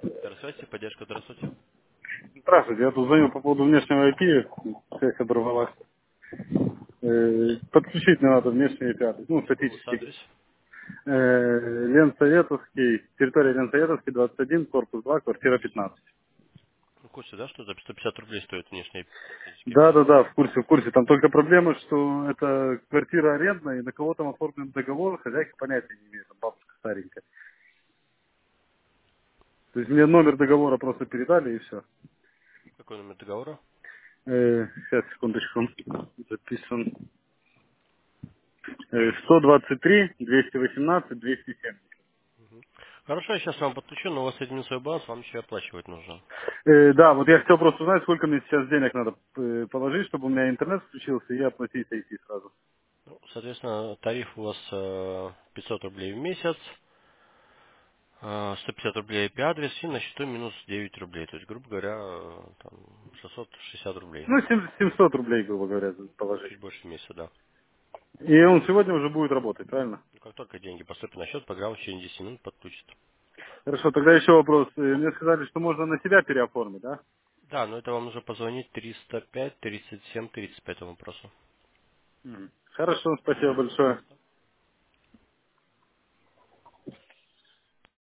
Здравствуйте, поддержка, здравствуйте. Здравствуйте, я тут звоню по поводу внешнего IP, связь оборвалась. Подключить мне надо внешний IP, ну, Какой у вас статический. адрес? Ленсоветовский, территория Ленсоветовский, 21, корпус 2, квартира 15. В курсе, да, что за 150 рублей стоит внешний статический IP? Да, в курсе. Там только проблема, что это квартира арендная, и на кого там оформлен договор, хозяйка понятия не имеет, там бабушка старенькая. То есть мне номер договора просто передали, и все. Какой номер договора? Сейчас, секундочку, записан. 123, 218, 207. Мгм. Хорошо, я сейчас вам подключу, но у вас один свой баланс, вам еще и оплачивать нужно. Да, вот я хотел просто узнать, сколько мне сейчас денег надо положить, чтобы у меня интернет включился, и я оплатить идти сразу. Ну, соответственно, тариф у вас 500 рублей в месяц, 150 рублей IP-адрес и на счету минус 9 рублей. То есть, грубо говоря, там 660 рублей. Ну, 700 рублей, грубо говоря, Ну, положить. чуть больше месяца, да. И он сегодня уже будет работать, правильно? Ну, как только деньги поступят на счет, программа в течение 10 минут подключит. Хорошо, тогда еще вопрос. Мне сказали, что можно на себя переоформить, да? Да, но это вам нужно позвонить 305 37 35 по вопросу. Хорошо, спасибо большое.